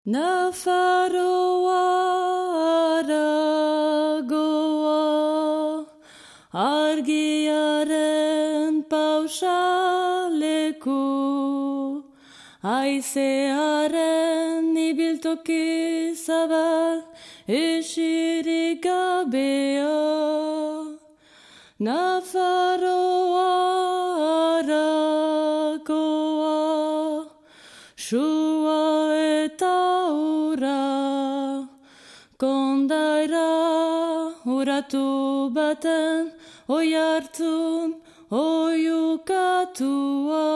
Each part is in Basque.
Nafarroa argiaren pausaleku, haizearen ibiltoki zabal esirik gabea. Nafarroa aragoa, sua eta ura, kondaira uratu baten, oihartzun oiukatua.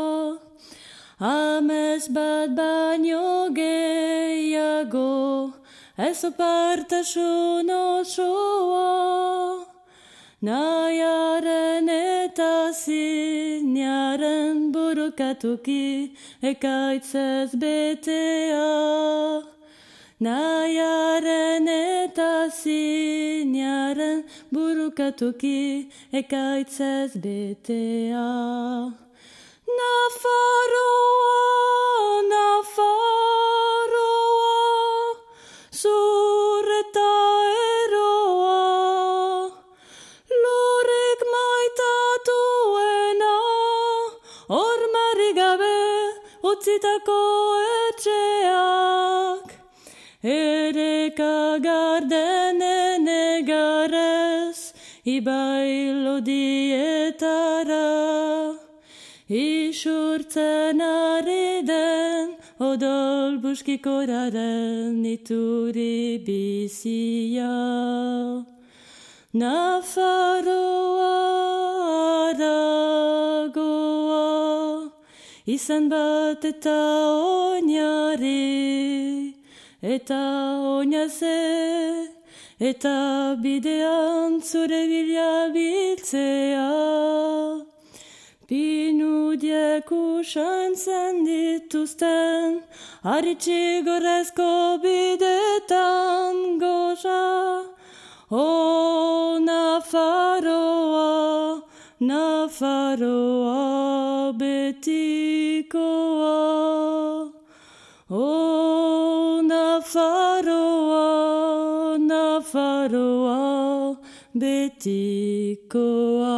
Amets bat baino gehiago, ez opartasun osoa. Nahiaren eta zinaren burukatuki, ekaitzez betea. Nahiaren eta zinaren burukatuki, ekaitzez betea. Nafarroa, Nafarroa, zur eta eroa, lurrik maitatuena, hormarik gabe utzitako etxeak. Ereka gardenen egarez, ibai lodietara, isurtzen ari den odol buskikoraren ituri bizia. Nafarroa aragoa, izan bat eta oinarri, eta oinaze, eta bidean zure bila biltzea. Pinudiek usaintzen dituzten, haritsi gorrezko bidetan goza. O Nafarroa, Nafarroa betikoa. O Nafarroa, Nafarroa betikoa.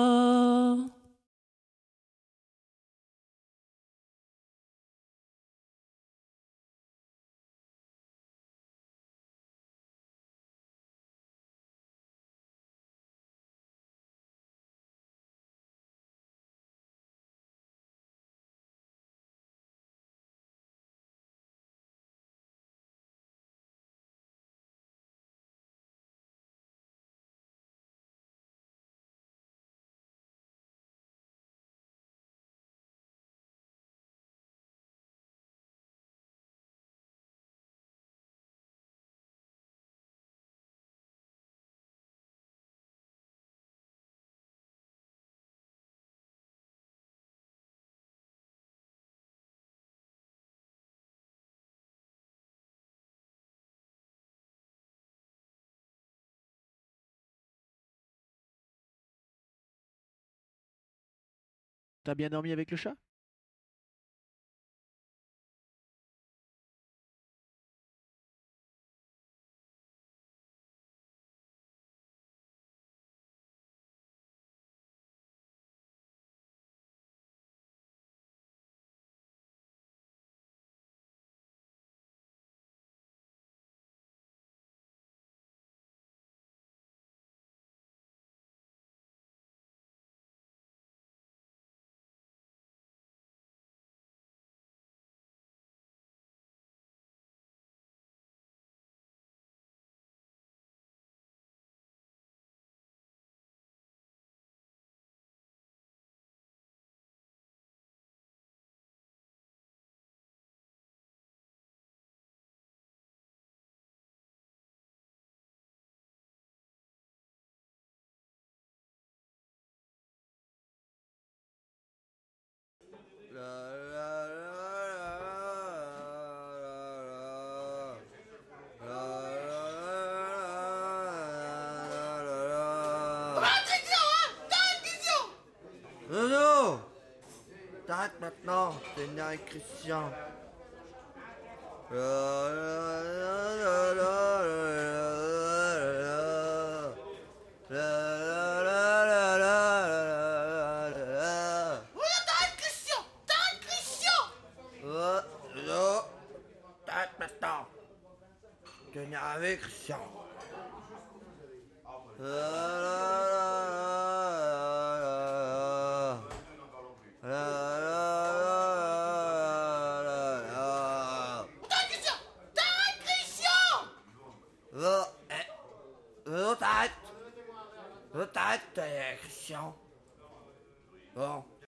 T'as bien dormi avec le chat? Non, t'arrêtes maintenant, t'es né avec Christian. énervé, Christian. T'arrête, Christian. Bon.